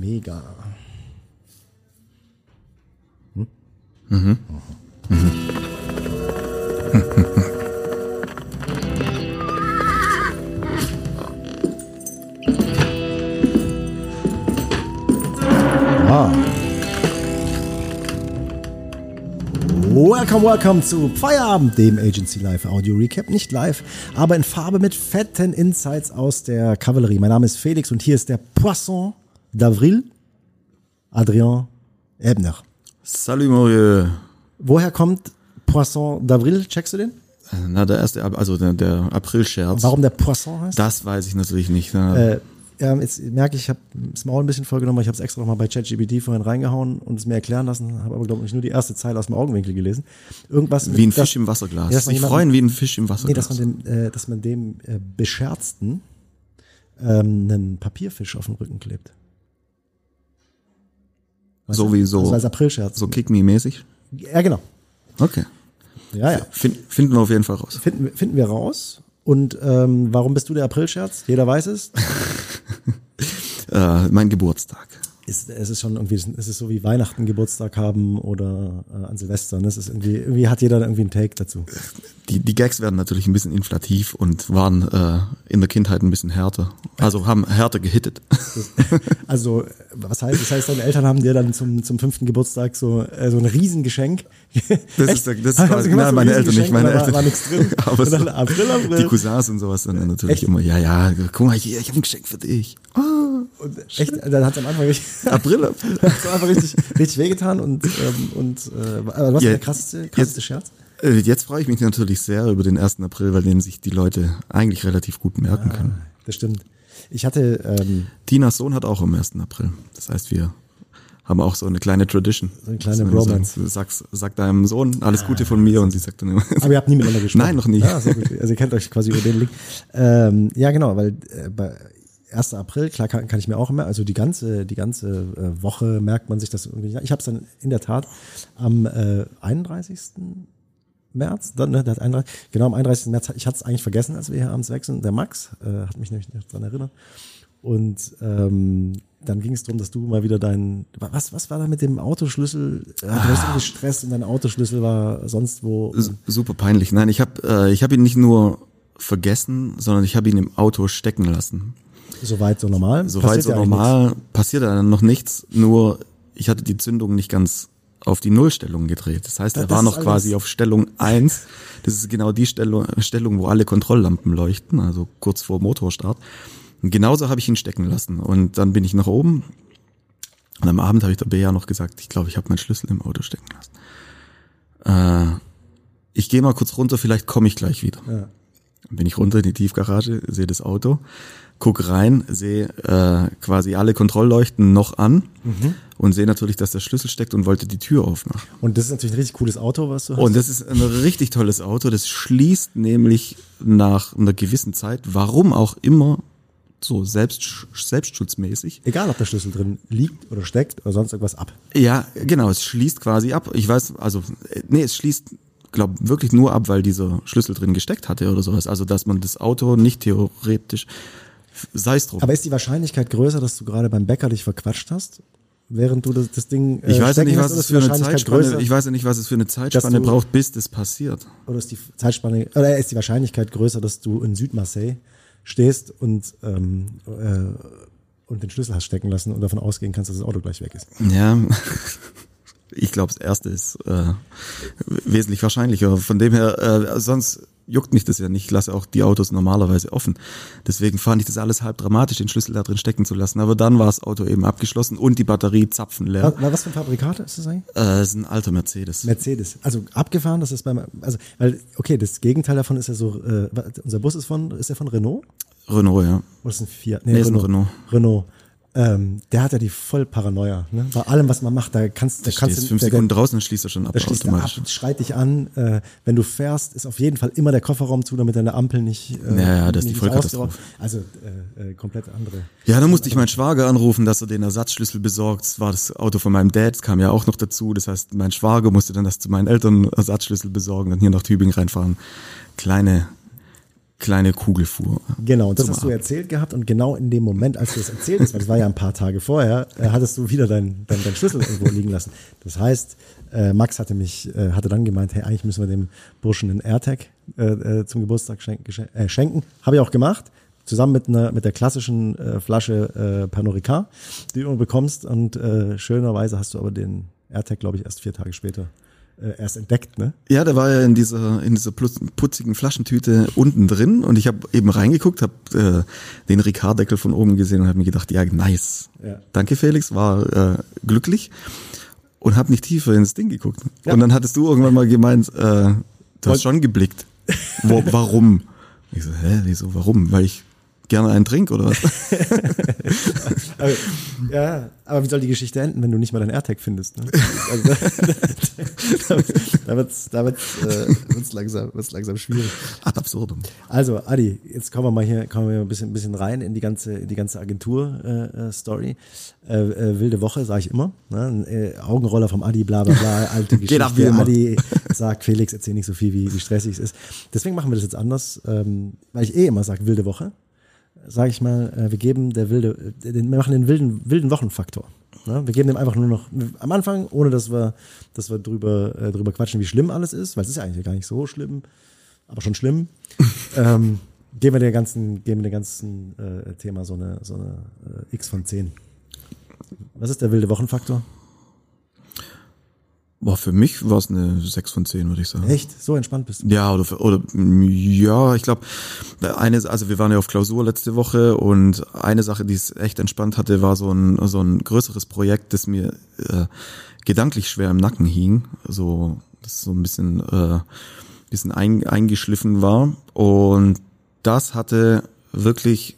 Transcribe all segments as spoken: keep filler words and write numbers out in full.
mega. Hm? Mhm. Mhm. Ah. Welcome, welcome zu Feierabend, dem Agency Live Audio Recap. Nicht live, aber in Farbe mit fetten Insights aus der Kavallerie. Mein Name ist Felix und hier ist der Poisson d'Avril, Adrien Ebner. Salut, Maurieux. Woher kommt Poisson d'Avril? Checkst du den? Na, der erste, also der, der April-Scherz. Warum der Poisson heißt? Das weiß ich natürlich nicht. Ne? Äh, ja, jetzt merke ich, ich habe das Maul ein bisschen vollgenommen, weil ich habe es extra noch mal bei ChatGPT vorhin reingehauen und es mir erklären lassen, habe aber, glaube ich, nur die erste Zeile aus dem Augenwinkel gelesen. Irgendwas wie ein das, Fisch im Wasserglas. Ja, sich freuen wie ein Fisch im Wasserglas. Nee, dass man dem, äh, dass man dem äh, Bescherzten ähm, einen Papierfisch auf den Rücken klebt. Weißt so du? wie so. Also als Aprilscherz. So Kick-Me-mäßig? Ja, genau. Okay. Ja, ja. Find, finden wir auf jeden Fall raus. Finden, finden wir raus. Und ähm, warum bist du der Aprilscherz? Jeder weiß es. äh, mein Geburtstag. Ist, es ist schon irgendwie, es ist so wie Weihnachten Geburtstag haben oder äh, an Silvester. Ne? Es ist irgendwie, irgendwie hat jeder irgendwie einen Take dazu. Die, die Gags werden natürlich ein bisschen inflativ und waren äh, in der Kindheit ein bisschen härter. Also haben härter gehittet. Also, was heißt, das heißt, deine Eltern haben dir dann zum, zum fünften Geburtstag so, äh, so ein Riesengeschenk. Das ist, das ist quasi, nein, so meine Eltern nicht, meine Eltern. War, war nichts drin. Aber so, April, April. Die Cousins und sowas dann natürlich echt? Immer, ja, ja, guck mal hier, ich habe ein Geschenk für dich. Oh, und echt, dann hat es am Anfang richtig, April, April. hat's am Anfang richtig, richtig wehgetan und, ähm, und, äh, was ist ja, der krasseste, krasseste jetzt, Scherz? Äh, jetzt freue ich mich natürlich sehr über den ersten April, weil den sich die Leute eigentlich relativ gut merken ah, können. Das stimmt. Ich hatte, ähm, Tinas Sohn hat auch am ersten April. Das heißt, wir haben auch so eine kleine Tradition. So eine kleine Bromance. Du sagst, sag deinem Sohn alles Gute von mir und sie sagt dann immer. Aber ihr habt nie miteinander gesprochen? Nein, noch nie. Ja, sehr gut. Also ihr kennt euch quasi über den Link. Ähm, ja, genau, weil äh, bei ersten April, klar kann, kann ich mir auch immer, also die ganze die ganze äh, Woche merkt man sich das irgendwie. Ich habe es dann in der Tat am äh, einunddreißigsten März, dann, ne, der hat einunddreißig, genau am einunddreißigsten März, ich hatte es eigentlich vergessen, als wir hier abends weg sind, der Max äh, hat mich nämlich noch dran erinnert. Und ähm, dann ging es darum, dass du mal wieder dein, was was war da mit dem Autoschlüssel? Du hast irgendwie Stress und dein Autoschlüssel war sonst wo. S- Super peinlich. Nein, ich habe äh, ich habe ihn nicht nur vergessen, sondern ich habe ihn im Auto stecken lassen. Soweit so normal? Soweit so ja normal, passiert dann noch nichts, nur ich hatte die Zündung nicht ganz auf die Nullstellung gedreht. Das heißt, er Das war ist noch alles- quasi auf Stellung eins. Das ist genau die Stellung, Stellung, wo alle Kontrolllampen leuchten, also kurz vor Motorstart. Und genauso habe ich ihn stecken lassen. Und dann bin ich nach oben. Und am Abend habe ich der Bea noch gesagt, ich glaube, ich habe meinen Schlüssel im Auto stecken lassen. Äh, ich gehe mal kurz runter, vielleicht komme ich gleich wieder. Ja. Dann bin ich runter in die Tiefgarage, sehe das Auto, guck rein, sehe äh, quasi alle Kontrollleuchten noch an Mhm. und sehe natürlich, dass der Schlüssel steckt und wollte die Tür aufmachen. Und das ist natürlich ein richtig cooles Auto, was du hast. Und das ist ein richtig tolles Auto, das schließt nämlich nach einer gewissen Zeit, warum auch immer, so selbst, selbstschutzmäßig. Egal, ob der Schlüssel drin liegt oder steckt oder sonst irgendwas ab. Ja, genau, es schließt quasi ab. Ich weiß, also, äh, nee, es schließt, glaube wirklich nur ab, weil dieser Schlüssel drin gesteckt hatte oder sowas. Also, dass man das Auto nicht theoretisch, sei es drum. Aber ist die Wahrscheinlichkeit größer, dass du gerade beim Bäcker dich verquatscht hast, während du das, das Ding äh, Ich weiß ja stecken nicht, hast, was oder es ist die für eine Wahrscheinlichkeit Zeitspanne, größer, ich weiß ja nicht, was es für eine Zeitspanne du- braucht, bis das passiert. oder ist die Zeitspanne, oder ist die Wahrscheinlichkeit größer, dass du in Südmarseille stehst und ähm, äh, und den Schlüssel hast stecken lassen und davon ausgehen kannst, dass das Auto gleich weg ist. Ja, ich glaube, das erste ist äh, wesentlich wahrscheinlicher. Von dem her, äh, sonst juckt mich das ja nicht. Ich lasse auch die Autos normalerweise offen. Deswegen fand ich das alles halb dramatisch, den Schlüssel da drin stecken zu lassen. Aber dann war das Auto eben abgeschlossen und die Batterie zapfenleer. Was, was für ein Fabrikat ist das eigentlich? Äh, das ist ein alter Mercedes. Mercedes. Also abgefahren, das ist beim, also, weil, okay, das Gegenteil davon ist ja so, äh, unser Bus ist von, ist der von Renault? Renault, ja. Oder ist ein Fiat? Nee, ist ein Renault. Renault. Ähm, der hat ja die Vollparanoia, ne? Bei allem, was man macht, da kannst, da Da kannst stehst du, fünf der, Sekunden der, draußen, dann schließt er schon ab da schließt er ab, automatisch. schreit dich an. Äh, wenn du fährst, ist auf jeden Fall immer der Kofferraum zu, damit deine Ampel nicht, äh, Ja, ja, das ist nicht die Vollkatastrophe. ausgeraubt. Also äh, äh, komplett andere. Ja, dann musste ich meinen Schwager anrufen, dass er den Ersatzschlüssel besorgt. Das war das Auto von meinem Dad, das kam ja auch noch dazu. Das heißt, mein Schwager musste dann das zu meinen Eltern Ersatzschlüssel besorgen, dann hier nach Tübingen reinfahren. Kleine kleine Kugel fuhr. Genau, und das hast du erzählt gehabt und genau in dem Moment, als du das erzählt hast, weil das war ja ein paar Tage vorher, äh, hattest du wieder deinen dein, dein Schlüssel irgendwo liegen lassen. Das heißt, äh, Max hatte mich, äh, hatte dann gemeint, hey, eigentlich müssen wir dem Burschen einen AirTag äh, äh, zum Geburtstag schenken. Äh, schenken. Habe ich auch gemacht, zusammen mit einer mit der klassischen äh, Flasche äh, Pernod Ricard, die du bekommst und äh, schönerweise hast du aber den AirTag, glaube ich, erst vier Tage später äh, erst entdeckt, ne? Ja, der war ja in dieser in dieser putzigen Flaschentüte unten drin und ich habe eben reingeguckt, habe äh, den Ricard-Deckel von oben gesehen und habe mir gedacht, ja, nice. Ja. Danke, Felix, war äh, glücklich und habe nicht tiefer ins Ding geguckt. Ja. Und dann hattest du irgendwann mal gemeint, äh, du hast schon geblickt. Wo, warum? Ich so, hä, wieso, warum? Weil ich gerne einen Trink oder was? aber, ja, aber wie soll die Geschichte enden, wenn du nicht mal deinen AirTag findest? Ne? Also, da wird's, da wird's, äh, wird's langsam, wird's langsam schwierig. Ad absurdum. Also, Adi, jetzt kommen wir mal hier, kommen wir ein bisschen, ein bisschen rein in die ganze, in die ganze Agentur-Story. Äh, äh, wilde Woche, sage ich immer. Ne? Äh, Augenroller vom Adi, bla bla bla, alte Geschichte. Geht ab, Adi sagt, Felix, erzähl nicht so viel, wie, wie stressig es ist. Deswegen machen wir das jetzt anders, ähm, weil ich eh immer sage, wilde Woche. Sage ich mal, wir geben der wilde, den, wir machen den wilden, wilden Wochenfaktor. Ne? Wir geben dem einfach nur noch am Anfang, ohne dass wir, dass wir drüber, äh, drüber quatschen, wie schlimm alles ist, weil es ist ja eigentlich gar nicht so schlimm, aber schon schlimm. ähm, geben wir der ganzen, geben wir dem ganzen äh, Thema so eine, so eine äh, X von zehn. Was ist der wilde Wochenfaktor? Boah, für mich war es eine sechs von zehn, würde ich sagen. Echt? So entspannt bist du? Ja, oder, oder ja, ich glaube, eine, also wir waren ja auf Klausur letzte Woche und eine Sache, die es echt entspannt hatte, war so ein so ein größeres Projekt, das mir äh, gedanklich schwer im Nacken hing, so das so ein bisschen äh, bisschen ein, eingeschliffen war und das hatte wirklich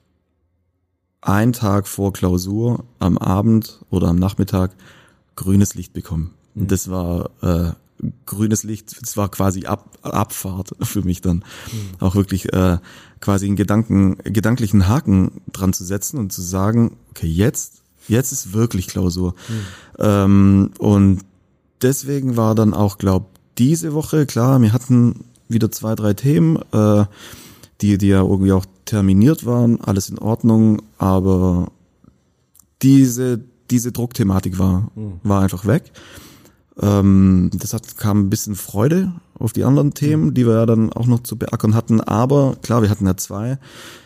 einen Tag vor Klausur am Abend oder am Nachmittag grünes Licht bekommen. Und das war äh, grünes Licht, das war quasi Ab, Abfahrt für mich dann. Mhm. Auch wirklich äh, quasi einen Gedanken, gedanklichen Haken dran zu setzen und zu sagen, okay, jetzt, jetzt ist wirklich Klausur. Mhm. Ähm, und deswegen war dann auch, glaub, diese Woche, klar, wir hatten wieder zwei, drei Themen, äh, die, die ja irgendwie auch terminiert waren, alles in Ordnung, aber diese, diese Druckthematik war, mhm. war einfach weg. Ähm, das hat, kam ein bisschen Freude auf die anderen Themen, die wir ja dann auch noch zu beackern hatten. Aber klar, wir hatten ja zwei.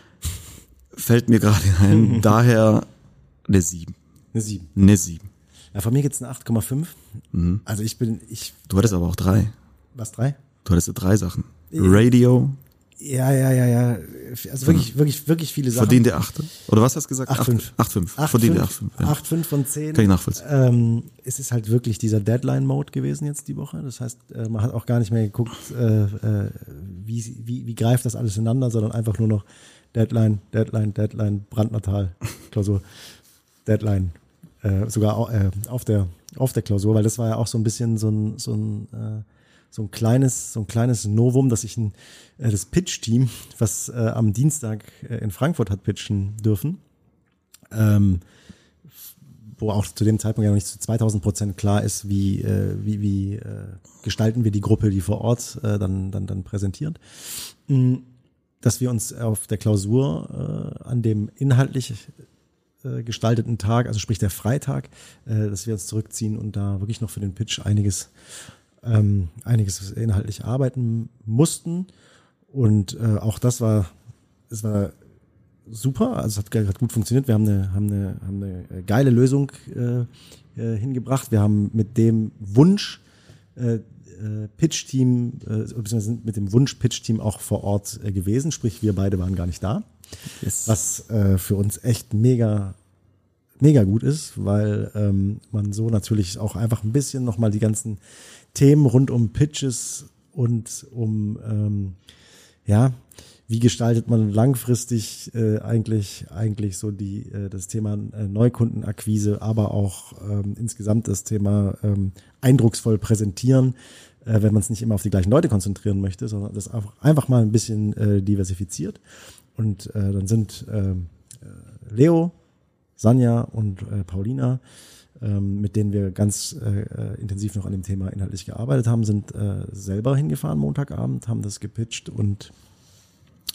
Fällt mir gerade ein. Mhm. Daher eine sieben. Eine sieben. Eine sieben. Ja, von mir gibt's eine acht Komma fünf. Mhm. Also ich bin, ich. Du hattest aber auch drei. Was, drei? Du hattest ja drei Sachen. Radio. Ja, ja, ja, ja. Also wirklich, wirklich, wirklich viele Sachen. Verdiente acht. Oder was hast du gesagt? acht Komma fünf. acht Komma fünf. Verdiente acht Komma fünf. acht Komma fünf von zehn. Kann ich nachvollziehen. Ähm, es ist halt wirklich dieser Deadline-Mode gewesen jetzt die Woche. Das heißt, äh, man hat auch gar nicht mehr geguckt, äh, äh, wie, wie, wie greift das alles ineinander, sondern einfach nur noch Deadline, Deadline, Deadline, Brandnatal, Klausur, Deadline. Äh, sogar äh, auf der, auf der Klausur, weil das war ja auch so ein bisschen so ein, so ein, äh, so ein kleines, so ein kleines Novum, dass ich ein, äh, das Pitch-Team, was äh, am Dienstag äh, in Frankfurt hat pitchen dürfen, ähm, wo auch zu dem Zeitpunkt ja noch nicht zu zweitausend Prozent klar ist, wie, äh, wie, wie äh, gestalten wir die Gruppe, die vor Ort äh, dann, dann, dann präsentiert, mhm. dass wir uns auf der Klausur äh, an dem inhaltlich äh, gestalteten Tag, also sprich der Freitag, äh, dass wir uns zurückziehen und da wirklich noch für den Pitch einiges Ähm, einiges inhaltlich arbeiten mussten und äh, auch das war es war super, also es hat, hat gut funktioniert, wir haben eine, haben eine, haben eine geile Lösung äh, äh, hingebracht, wir haben mit dem Wunsch äh, äh, Pitch-Team, äh, beziehungsweise sind mit dem Wunsch Pitch-Team auch vor Ort äh, gewesen, sprich wir beide waren gar nicht da, yes. was äh, für uns echt mega mega gut ist, weil ähm, man so natürlich auch einfach ein bisschen nochmal die ganzen Themen rund um Pitches und um, ähm, ja, wie gestaltet man langfristig äh, eigentlich eigentlich so die äh, das Thema äh, Neukundenakquise, aber auch ähm, insgesamt das Thema ähm, eindrucksvoll präsentieren, äh, wenn man es nicht immer auf die gleichen Leute konzentrieren möchte, sondern das einfach, einfach mal ein bisschen äh, diversifiziert. Und äh, dann sind äh, Leo, Sanja und äh, Paulina, ähm, mit denen wir ganz äh, intensiv noch an dem Thema inhaltlich gearbeitet haben, sind äh, selber hingefahren Montagabend, haben das gepitcht und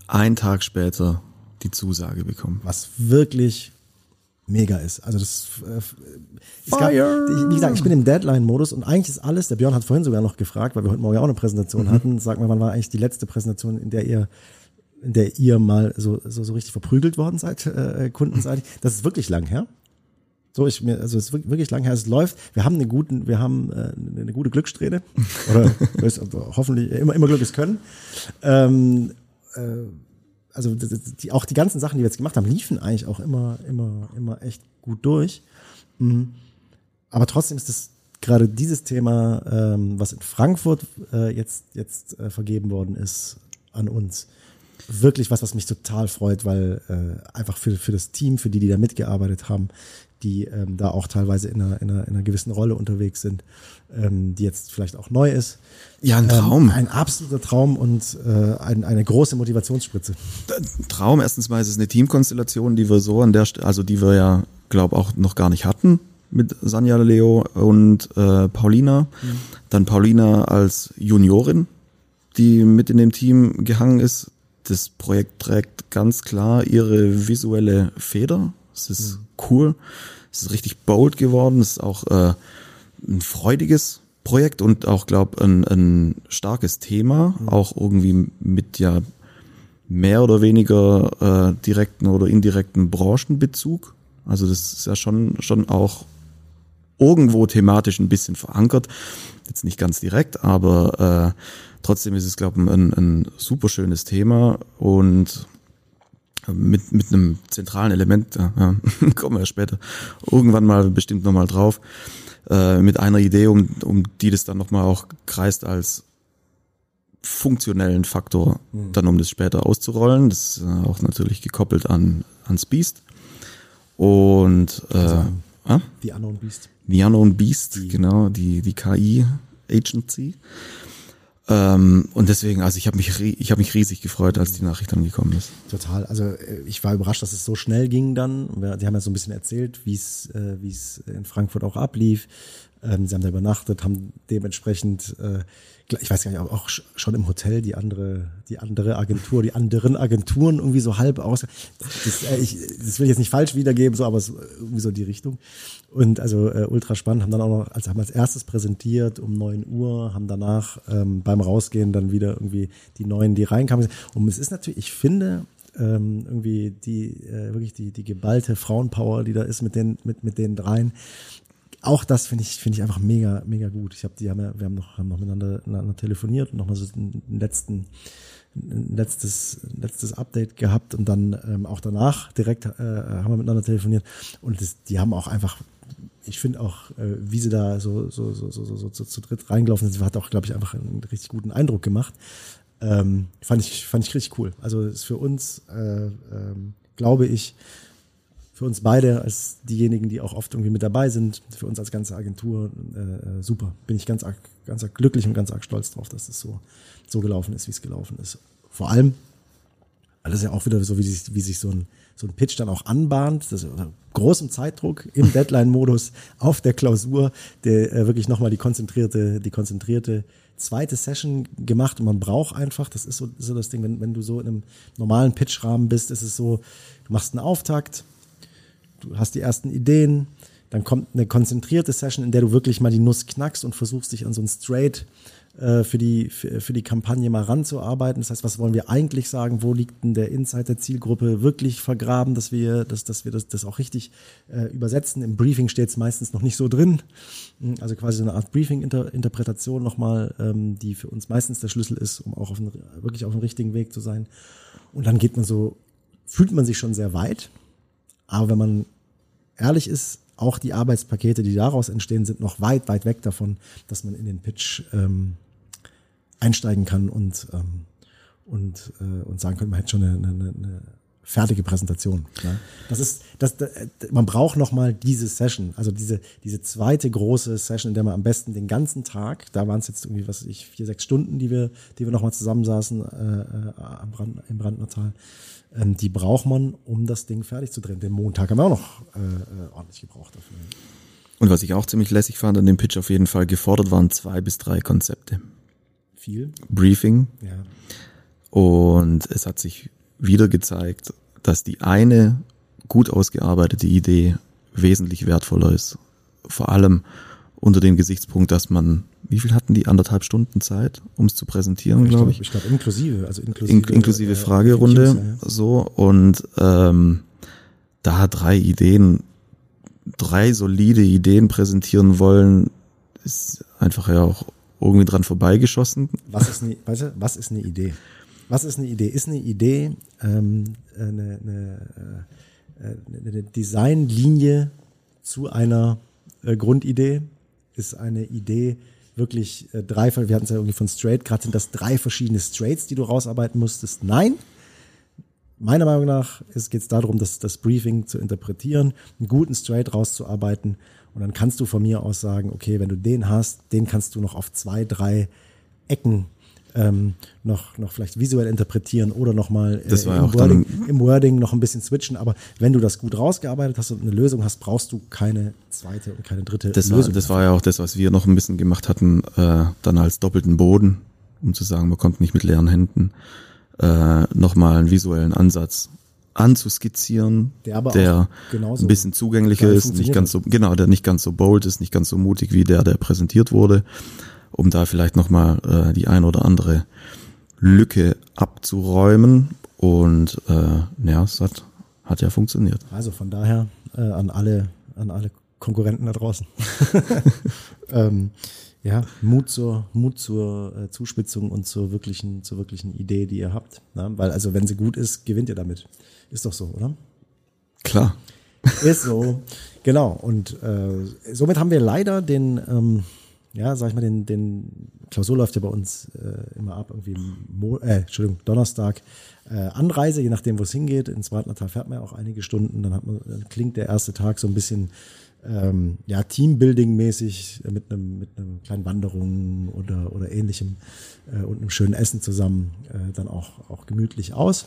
einen Tag später die Zusage bekommen. Was wirklich mega ist. Also das äh, es gab, wie gesagt, ich bin im Deadline-Modus und eigentlich ist alles, der Björn hat vorhin sogar noch gefragt, weil wir heute Morgen ja auch eine Präsentation mhm. hatten, sag mal, wann war eigentlich die letzte Präsentation, in der ihr in der ihr mal so so, so richtig verprügelt worden seid, äh, kundenseitig. Das ist wirklich lang her. So, ich mir, also es ist wirklich lang her, es läuft. Wir haben einen guten, wir haben äh, eine gute Glückssträhne. Oder hoffentlich immer, immer Glück ist können. Ähm, äh, also die, auch die ganzen Sachen, die wir jetzt gemacht haben, liefen eigentlich auch immer, immer, immer echt gut durch. Mhm. Aber trotzdem ist das gerade dieses Thema, ähm, was in Frankfurt äh, jetzt, jetzt äh, vergeben worden ist, an uns. Wirklich was, was mich total freut, weil äh, einfach für, für das Team, für die, die da mitgearbeitet haben, die ähm, da auch teilweise in einer, in, einer, in einer gewissen Rolle unterwegs sind, ähm, die jetzt vielleicht auch neu ist. Ja, ein Traum. Ähm, ein absoluter Traum und äh, ein, eine große Motivationsspritze. Traum, erstens mal ist es eine Teamkonstellation, die wir so an der Stelle, also die wir ja, glaube auch noch gar nicht hatten mit Sanja, Leo und äh, Paulina. Mhm. Dann Paulina als Juniorin, die mit in dem Team gehangen ist. Das Projekt trägt ganz klar ihre visuelle Feder. Es ist mhm. cool. Es ist richtig bold geworden. Es ist auch äh, ein freudiges Projekt und auch, glaube ein, ein starkes Thema. Mhm. Auch irgendwie mit ja mehr oder weniger äh, direkten oder indirekten Branchenbezug. Also das ist ja schon schon auch irgendwo thematisch ein bisschen verankert. Jetzt nicht ganz direkt, aber äh, trotzdem ist es, glaube ich, ein, ein super schönes Thema und mit mit einem zentralen Element, ja, kommen wir ja später irgendwann mal bestimmt nochmal drauf, äh, mit einer Idee, um um die das dann nochmal auch kreist als funktionellen Faktor, mhm. dann um das später auszurollen. Das ist äh, auch natürlich gekoppelt an ans Beast. Und äh, also, ah? The Unknown Beast. The Unknown Beast, die. genau, die die K I-Agency. Ähm, und deswegen, also ich habe mich, ich habe mich riesig gefreut, als die Nachricht dann gekommen ist. Total. Also ich war überrascht, dass es so schnell ging dann. Die haben ja so ein bisschen erzählt, wie es, äh, wie es in Frankfurt auch ablief. Ähm, sie haben da übernachtet, haben dementsprechend, äh, ich weiß gar nicht, auch schon im Hotel die andere, die andere Agentur, die anderen Agenturen irgendwie so halb aus. Das, äh, ich, das will ich jetzt nicht falsch wiedergeben, so, aber es irgendwie so die Richtung. Und also äh, ultra spannend, haben dann auch noch, also haben als erstes präsentiert um neun Uhr, haben danach ähm, beim Rausgehen dann wieder irgendwie die Neuen, die reinkamen. Und es ist natürlich, ich finde, ähm, irgendwie die, äh, wirklich die, die geballte Frauenpower, die da ist mit den, mit, mit den dreien. Auch das finde ich, finde ich einfach mega, mega gut. Ich habe die haben ja, wir haben noch, haben noch miteinander, miteinander telefoniert und nochmal so einen letzten, ein letztes, letztes Update gehabt und dann ähm, auch danach direkt äh, haben wir miteinander telefoniert und das, die haben auch einfach, ich finde auch, äh, wie sie da so, so, so, so, so, so zu, zu dritt reingelaufen sind, hat auch, glaube ich, einfach einen richtig guten Eindruck gemacht. Ähm, fand ich, fand ich richtig cool. Also ist für uns, äh, ähm, glaube ich, für uns beide als diejenigen, die auch oft irgendwie mit dabei sind, für uns als ganze Agentur äh, super. Bin ich ganz arg, ganz arg glücklich und ganz arg stolz drauf, dass es so so gelaufen ist, wie es gelaufen ist. Vor allem, weil das ja auch wieder so, wie sich, wie sich so ein so ein Pitch dann auch anbahnt, das ist unter großem Zeitdruck im Deadline-Modus auf der Klausur, der äh, wirklich nochmal die konzentrierte, die konzentrierte zweite Session gemacht und man braucht einfach, das ist so, so das Ding, wenn, wenn du so in einem normalen Pitch-Rahmen bist, ist es so, du machst einen Auftakt, du hast die ersten Ideen, dann kommt eine konzentrierte Session, in der du wirklich mal die Nuss knackst und versuchst, dich an so ein Straight äh, für die für, für die Kampagne mal ranzuarbeiten. Das heißt, was wollen wir eigentlich sagen? Wo liegt denn der Insight der Zielgruppe wirklich vergraben, dass wir, dass, dass wir das, das auch richtig äh, übersetzen? Im Briefing steht es meistens noch nicht so drin. Also quasi so eine Art Briefing-Interpretation nochmal, ähm, die für uns meistens der Schlüssel ist, um auch auf einen, wirklich auf dem richtigen Weg zu sein. Und dann geht man so, fühlt man sich schon sehr weit. Aber wenn man ehrlich ist, auch die Arbeitspakete, die daraus entstehen, sind noch weit, weit weg davon, dass man in den Pitch ähm, einsteigen kann und ähm, und äh, und sagen könnte, man hätte schon eine, eine, eine fertige Präsentation. Ja? Das ist, das, das, man braucht noch mal diese Session, also diese diese zweite große Session, in der man am besten den ganzen Tag, da waren es jetzt irgendwie, was weiß ich, vier, sechs Stunden, die wir, die wir noch mal zusammensaßen äh, äh, am Brand, im Brandnertal. Ähm, die braucht man, um das Ding fertig zu drehen. Den Montag haben wir auch noch äh, äh, ordentlich gebraucht dafür. Und was ich auch ziemlich lässig fand an dem Pitch auf jeden Fall, gefordert waren zwei bis drei Konzepte. Viel. Briefing. Ja. Und es hat sich wieder gezeigt, dass die eine gut ausgearbeitete Idee wesentlich wertvoller ist. Vor allem unter dem Gesichtspunkt, dass man, wie viel hatten die, anderthalb Stunden Zeit, um es zu präsentieren, ich glaube ich. Ich glaube inklusive, also inklusive, In, inklusive äh, Fragerunde, Q C, ja. so, und ähm, da drei Ideen, drei solide Ideen präsentieren wollen, ist einfach ja auch irgendwie dran vorbeigeschossen. Was ist eine, weißt du, was ist eine Idee? Was ist eine Idee? Ist eine Idee ähm, eine, eine, eine Designlinie zu einer äh, Grundidee? Ist eine Idee wirklich äh, drei, wir hatten es ja irgendwie von Straight, gerade sind das drei verschiedene Straights, die du rausarbeiten musstest? Nein. Meiner Meinung nach geht es darum, das, das Briefing zu interpretieren, einen guten Straight rauszuarbeiten, und dann kannst du von mir aus sagen, okay, wenn du den hast, den kannst du noch auf zwei, drei Ecken ähm, noch, noch vielleicht visuell interpretieren oder nochmal äh, im, Wording, im Wording noch ein bisschen switchen. Aber wenn du das gut rausgearbeitet hast und eine Lösung hast, brauchst du keine zweite und keine dritte das Lösung. War, das war ja auch das, was wir noch ein bisschen gemacht hatten, äh, dann als doppelten Boden, um zu sagen, man kommt nicht mit leeren Händen, äh, nochmal einen visuellen Ansatz anzuskizzieren, der, aber der ein bisschen zugänglicher ist, nicht ganz so, genau, der nicht ganz so bold ist, nicht ganz so mutig wie der, der präsentiert wurde, um da vielleicht nochmal äh, die ein oder andere Lücke abzuräumen, und äh, ja, es hat, hat ja funktioniert. Also von daher äh, an alle, an alle Konkurrenten da draußen. ähm, ja, Mut zur, Mut zur äh, Zuspitzung und zur wirklichen, zur wirklichen Idee, die ihr habt. Ne? Weil also wenn sie gut ist, gewinnt ihr damit. Ist doch so, oder? Klar. Ist so, genau. Und äh, somit haben wir leider den, ähm, ja, sag ich mal, den, den Klausur läuft ja bei uns äh, immer ab, irgendwie Mo äh, Entschuldigung, Donnerstag äh, Anreise, je nachdem, wo es hingeht. Ins Wartnertal fährt man ja auch einige Stunden. Dann hat man, dann klingt der erste Tag so ein bisschen ähm, ja, Teambuilding-mäßig mit einem mit einem kleinen Wanderung oder oder ähnlichem äh, und einem schönen Essen zusammen äh, dann auch auch gemütlich aus.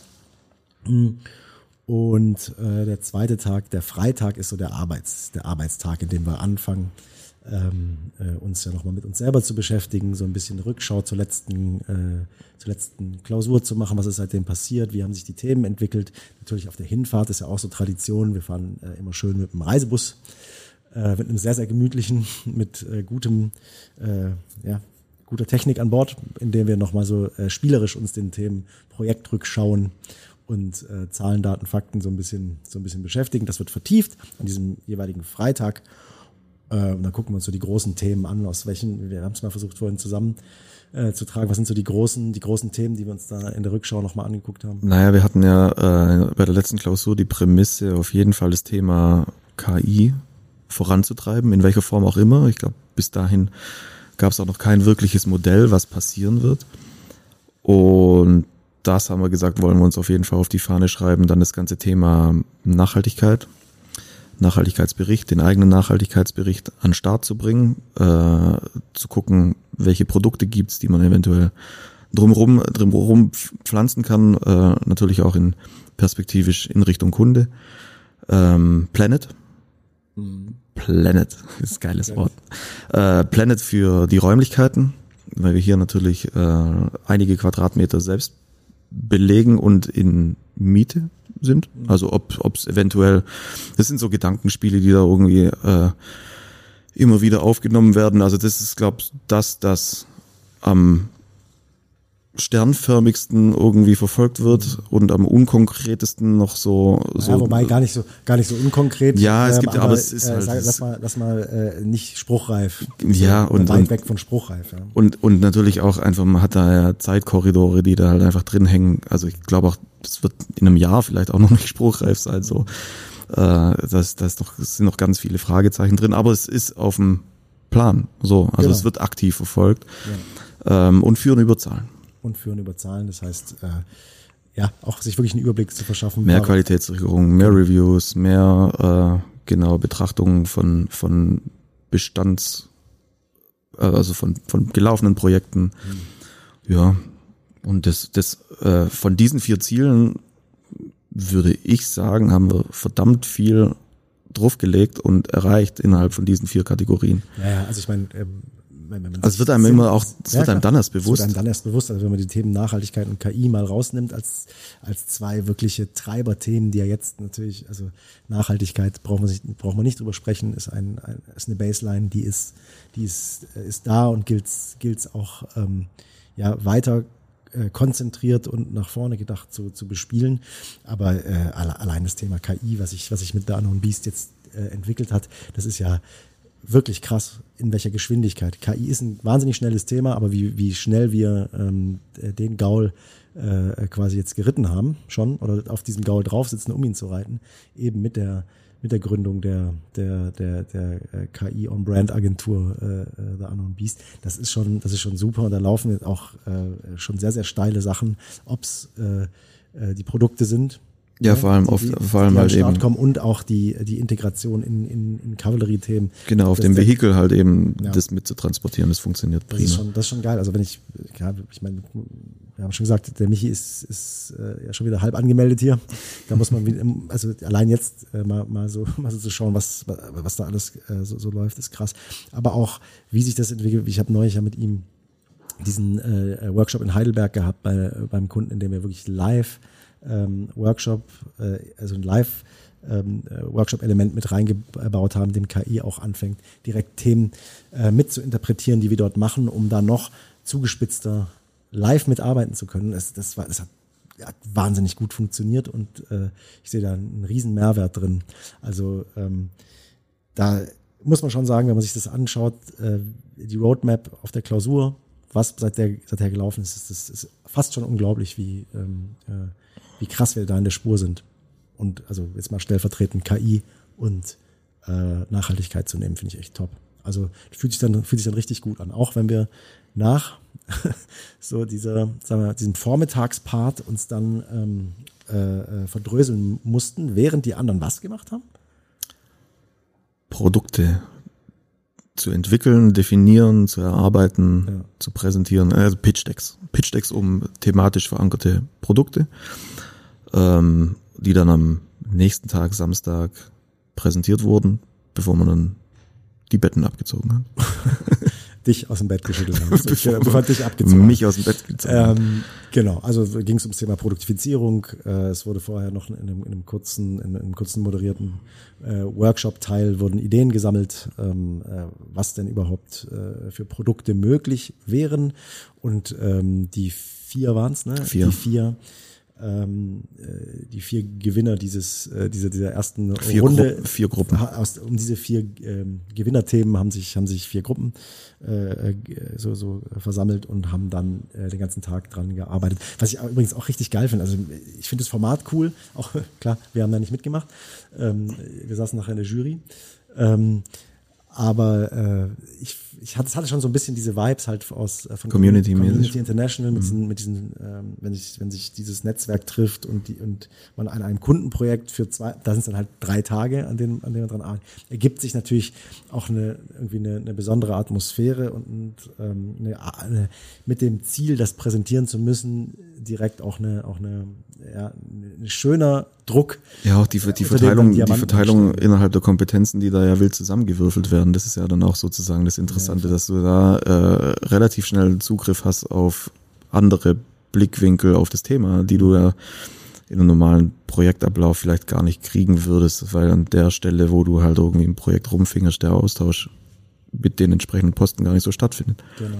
Und äh, der zweite Tag, der Freitag, ist so der Arbeits, der Arbeitstag, in dem wir anfangen, ähm, äh, uns ja nochmal mit uns selber zu beschäftigen, so ein bisschen Rückschau zur letzten, äh, zur letzten Klausur zu machen, was ist seitdem passiert, wie haben sich die Themen entwickelt. Natürlich auf der Hinfahrt ist ja auch so Tradition, wir fahren äh, immer schön mit dem Reisebus, äh, mit einem sehr, sehr gemütlichen, mit äh, gutem, äh, ja, guter Technik an Bord, in dem wir nochmal so äh, spielerisch uns den Themen Projektrückschauen und äh, Zahlen, Daten, Fakten so ein bisschen so ein bisschen beschäftigen. Das wird vertieft an diesem jeweiligen Freitag. Äh, und dann gucken wir uns so die großen Themen an, aus welchen, wir haben es mal versucht vorhin zusammen äh, zu tragen. Was sind so die großen, die großen Themen, die wir uns da in der Rückschau nochmal angeguckt haben? Naja, wir hatten ja äh, bei der letzten Klausur die Prämisse, auf jeden Fall das Thema K I voranzutreiben, in welcher Form auch immer. Ich glaube, bis dahin gab es auch noch kein wirkliches Modell, was passieren wird. Und das haben wir gesagt, wollen wir uns auf jeden Fall auf die Fahne schreiben. Dann das ganze Thema Nachhaltigkeit, Nachhaltigkeitsbericht, den eigenen Nachhaltigkeitsbericht an den Start zu bringen, äh, zu gucken, welche Produkte gibt's, die man eventuell drumherum, drumherum pflanzen kann, äh, natürlich auch in perspektivisch in Richtung Kunde. Ähm, Planet. Mhm. Planet, ist ein geiles Planet. Wort. Äh, Planet für die Räumlichkeiten, weil wir hier natürlich äh, einige Quadratmeter selbst belegen und in Miete sind. Also ob es eventuell, das sind so Gedankenspiele, die da irgendwie äh, immer wieder aufgenommen werden. Also das ist, glaube ich, das, das am sternförmigsten irgendwie verfolgt wird und am unkonkretesten noch so, so. Ja, wobei gar nicht so, gar nicht so unkonkret. Ja, es gibt ja, aber es ist äh, halt. Sag, lass mal, lass mal äh, nicht spruchreif. Ja, so, und weit und, weg von spruchreif. Ja. Und und natürlich auch einfach, man hat da ja Zeitkorridore, die da halt einfach drin hängen. Also ich glaube auch, das wird in einem Jahr vielleicht auch noch nicht spruchreif sein. So, äh, das, das, ist doch, das sind noch ganz viele Fragezeichen drin, aber es ist auf dem Plan. So, also genau. Es wird aktiv verfolgt ja. ähm, und führen über Zahlen. Und führen über Zahlen, das heißt, äh, ja, auch sich wirklich einen Überblick zu verschaffen. Mehr Qualitätssicherung, mehr Reviews, mehr äh, genau Betrachtungen von von Bestands, äh, also von von gelaufenen Projekten. Mhm. Ja, und das das äh, von diesen vier Zielen würde ich sagen, haben wir verdammt viel draufgelegt und erreicht innerhalb von diesen vier Kategorien. Ja, also ich meine, ähm, wenn man also es wird einem Sinn, immer auch, es ja, wird einem klar, dann erst es bewusst. wird einem dann erst bewusst, also wenn man die Themen Nachhaltigkeit und K I mal rausnimmt als als zwei wirkliche Treiberthemen, die ja jetzt natürlich, also Nachhaltigkeit braucht man sich, braucht man nicht drüber sprechen, ist ein, ein ist eine Baseline, die ist die ist ist da und gilt gilt auch ähm, ja weiter äh, konzentriert und nach vorne gedacht zu zu bespielen, aber äh, allein das Thema K I, was ich was ich mit The Unknown Beast jetzt äh, entwickelt hat, das ist ja wirklich krass, in welcher Geschwindigkeit. K I ist ein wahnsinnig schnelles Thema, aber wie, wie schnell wir ähm, den Gaul äh, quasi jetzt geritten haben, schon, oder auf diesem Gaul drauf sitzen, um ihn zu reiten, eben mit der mit der Gründung der der der der K I-On-Brand-Agentur äh, The Unknown Beast. Das ist schon, das ist schon super, und da laufen jetzt auch äh, schon sehr, sehr steile Sachen, ob's äh, die Produkte sind. Ja, vor allem die, oft, die, vor allem die halt eben. Kommen und auch die, die Integration in, in, in Kavallerie-Themen. Genau, auf das, dem Vehikel halt eben ja. das mitzutransportieren, das funktioniert das prima. ist schon, das ist schon geil. Also wenn ich, ja, ich meine, wir haben schon gesagt, der Michi ist, ist äh, ja schon wieder halb angemeldet hier. Da muss man, wieder, also allein jetzt äh, mal, mal so, mal so zu schauen, was, was da alles äh, so, so läuft, ist krass. Aber auch, wie sich das entwickelt. Ich habe neulich ja mit ihm diesen äh, Workshop in Heidelberg gehabt bei, beim Kunden, in dem wir wirklich live Ähm, Workshop, äh, also ein Live-Workshop-Element ähm, mit reingebaut haben, dem K I auch anfängt, direkt Themen äh, mit zu interpretieren, die wir dort machen, um da noch zugespitzter live mitarbeiten zu können. Das, das, war, das hat, hat wahnsinnig gut funktioniert, und äh, ich sehe da einen riesen Mehrwert drin. Also ähm, da muss man schon sagen, wenn man sich das anschaut, äh, die Roadmap auf der Klausur, was seit der, seither gelaufen ist, ist, ist, ist fast schon unglaublich, wie ähm, äh, wie krass wir da in der Spur sind. Und also jetzt mal stellvertretend K I und äh, Nachhaltigkeit zu nehmen, finde ich echt top. Also fühlt sich dann fühlt sich dann richtig gut an. Auch wenn wir nach so dieser, sagen wir, diesem Vormittagspart uns dann ähm, äh, verdröseln mussten, während die anderen was gemacht haben? Produkte zu entwickeln, definieren, zu erarbeiten, Ja. zu präsentieren, also Pitch Decks. Pitch Decks um thematisch verankerte Produkte, ähm, die dann am nächsten Tag, Samstag, präsentiert wurden, bevor man dann die Betten abgezogen hat. Dich aus dem Bett geschüttelt haben. Bevor bevor dich abgezogen mich aus dem Bett gezogen haben. Ähm, genau, also ging es ums Thema Produktifizierung. Äh, es wurde vorher noch in einem, in einem kurzen, in einem kurzen moderierten äh, Workshop-Teil wurden Ideen gesammelt, ähm, äh, was denn überhaupt äh, für Produkte möglich wären. Und ähm, die vier waren es, ne? Vier. Die vier. Ähm, äh, die vier Gewinner dieses äh, dieser dieser ersten Vier Runde Gru- vier Gruppen. aus, um diese vier ähm, Gewinnerthemen haben sich haben sich vier Gruppen äh, so so versammelt und haben dann äh, den ganzen Tag dran gearbeitet. Was ich übrigens auch richtig geil finde. Also ich finde das Format cool. Auch klar, wir haben da nicht mitgemacht. Ähm, wir saßen nachher in der Jury. Ähm, aber äh, ich, ich hatte, es hatte schon so ein bisschen diese Vibes halt aus äh, von Community, Community International mit diesen, mit diesen ähm, wenn sich wenn sich dieses Netzwerk trifft und die und man an einem Kundenprojekt für zwei, da sind es dann halt drei Tage, an denen an denen man dran arbeitet, ergibt sich natürlich auch eine irgendwie eine, eine besondere Atmosphäre und, und ähm, eine, eine, mit dem Ziel, das präsentieren zu müssen, direkt auch eine auch eine ja ein schöner Druck. Ja, auch die, die Verteilung, die Verteilung innerhalb der Kompetenzen, die da ja wild zusammengewürfelt werden, das ist ja dann auch sozusagen das Interessante, ja, dass du da äh, relativ schnell Zugriff hast auf andere Blickwinkel auf das Thema, die du ja in einem normalen Projektablauf vielleicht gar nicht kriegen würdest, weil an der Stelle, wo du halt irgendwie im Projekt rumfingerst, der Austausch mit den entsprechenden Posten gar nicht so stattfindet. Genau.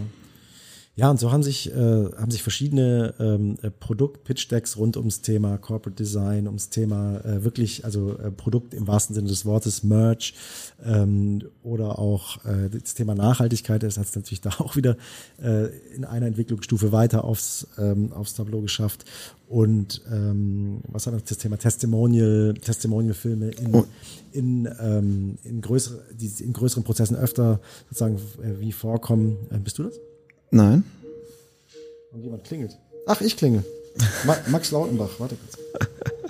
Ja, und so haben sich äh, haben sich verschiedene ähm, Produkt-Pitch-Decks rund ums Thema Corporate Design, ums Thema äh, wirklich, also äh, Produkt im wahrsten Sinne des Wortes, Merch ähm, oder auch äh, das Thema Nachhaltigkeit, das hat es natürlich da auch wieder äh, in einer Entwicklungsstufe weiter aufs ähm, aufs Tableau geschafft. Und ähm, was hat noch das Thema Testimonial, Testimonial-Filme in, oh. in, ähm, in, größere, die in größeren Prozessen öfter sozusagen äh, wie vorkommen. Äh, bist du das? Nein. Und jemand klingelt. Ach, ich klingel. Ma- Max Lautenbach, warte kurz.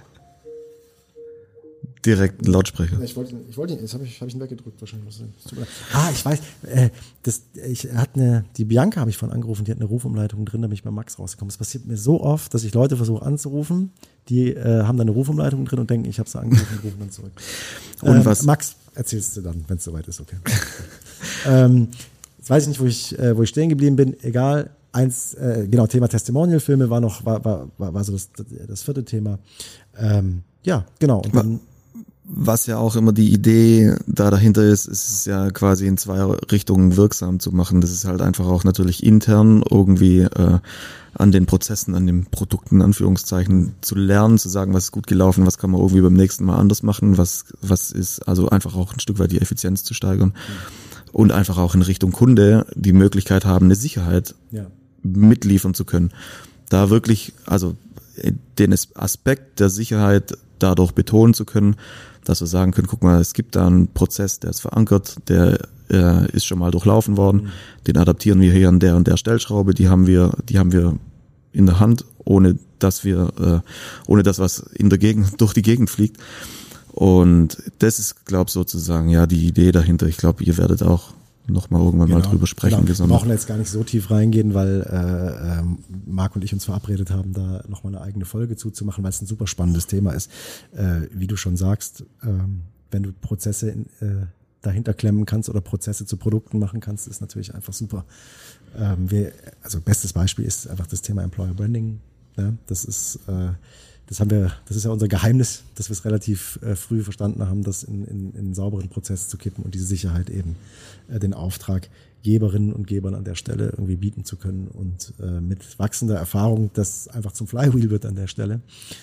Direkt ein Lautsprecher. Ich wollte ihn, ich wollte ihn, jetzt habe ich, hab ich ihn weggedrückt wahrscheinlich. Ah, ich weiß, äh, das, ich hat eine, die Bianca habe ich von angerufen, die hat eine Rufumleitung drin, da bin ich bei Max rausgekommen. Es passiert mir so oft, dass ich Leute versuche anzurufen, die äh, haben da eine Rufumleitung drin und denken, ich habe sie angerufen und rufen dann zurück. Und ähm, was? Max, erzählst du dann, wenn es soweit ist, okay. ähm, jetzt weiß ich nicht, wo ich, äh, wo ich stehen geblieben bin, egal. Eins, äh, genau, Thema Testimonial-Filme war noch, war, war, war, war so das, das vierte Thema. Ähm, ja, genau. Und dann, was ja auch immer die Idee da dahinter ist, ist es ja quasi in zwei Richtungen wirksam zu machen. Das ist halt einfach auch natürlich intern irgendwie äh, an den Prozessen, an den Produkten, in Anführungszeichen, zu lernen, zu sagen, was ist gut gelaufen, was kann man irgendwie beim nächsten Mal anders machen, was, was ist, also einfach auch ein Stück weit die Effizienz zu steigern. Mhm. Und einfach auch in Richtung Kunde die Möglichkeit haben, eine Sicherheit ja. mitliefern zu können. Da wirklich, also den Aspekt der Sicherheit dadurch betonen zu können, dass wir sagen können, guck mal, es gibt da einen Prozess, der ist verankert, der äh, ist schon mal durchlaufen worden, mhm. den adaptieren wir hier an der und der Stellschraube, die haben wir, die haben wir in der Hand, ohne dass wir, äh, ohne dass was in der Gegend, durch die Gegend fliegt. Und das ist, glaube ich, sozusagen ja die Idee dahinter. Ich glaube, ihr werdet auch noch mal irgendwann genau, mal drüber sprechen. Genau. Wir brauchen jetzt gar nicht so tief reingehen, weil äh, ähm, Marc und ich uns verabredet haben, da noch mal eine eigene Folge zuzumachen, weil es ein super spannendes Thema ist. Äh, wie du schon sagst, ähm, wenn du Prozesse in, äh, dahinter klemmen kannst oder Prozesse zu Produkten machen kannst, ist natürlich einfach super. Ähm, wir, also bestes Beispiel ist einfach das Thema Employer Branding. Ja? Das ist äh, Das haben wir, das ist ja unser Geheimnis, dass wir es relativ äh, früh verstanden haben, das in, in, in einen sauberen Prozess zu kippen und diese Sicherheit eben äh, den Auftraggeberinnen und Gebern an der Stelle irgendwie bieten zu können und äh, mit wachsender Erfahrung, das einfach zum Flywheel wird an der Stelle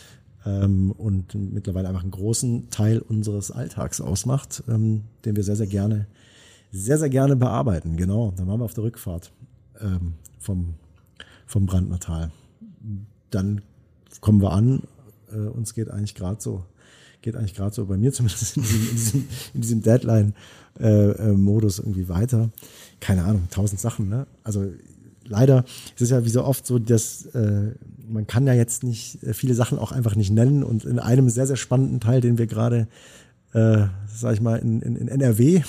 ähm, und mittlerweile einfach einen großen Teil unseres Alltags ausmacht, ähm, den wir sehr, sehr gerne, sehr, sehr gerne bearbeiten. Genau, dann waren wir auf der Rückfahrt ähm, vom, vom Brandner Tal. Dann kommen wir an. Uh, uns geht eigentlich gerade so, geht eigentlich gerade so bei mir zumindest in diesem, in diesem, in diesem Deadline-Modus äh, irgendwie weiter. Keine Ahnung, tausend Sachen, ne? Also leider, es ist ja wie so oft so, dass äh, man kann ja jetzt nicht äh, viele Sachen auch einfach nicht nennen und in einem sehr, sehr spannenden Teil, den wir gerade, äh, sag ich mal, in, in, in N R W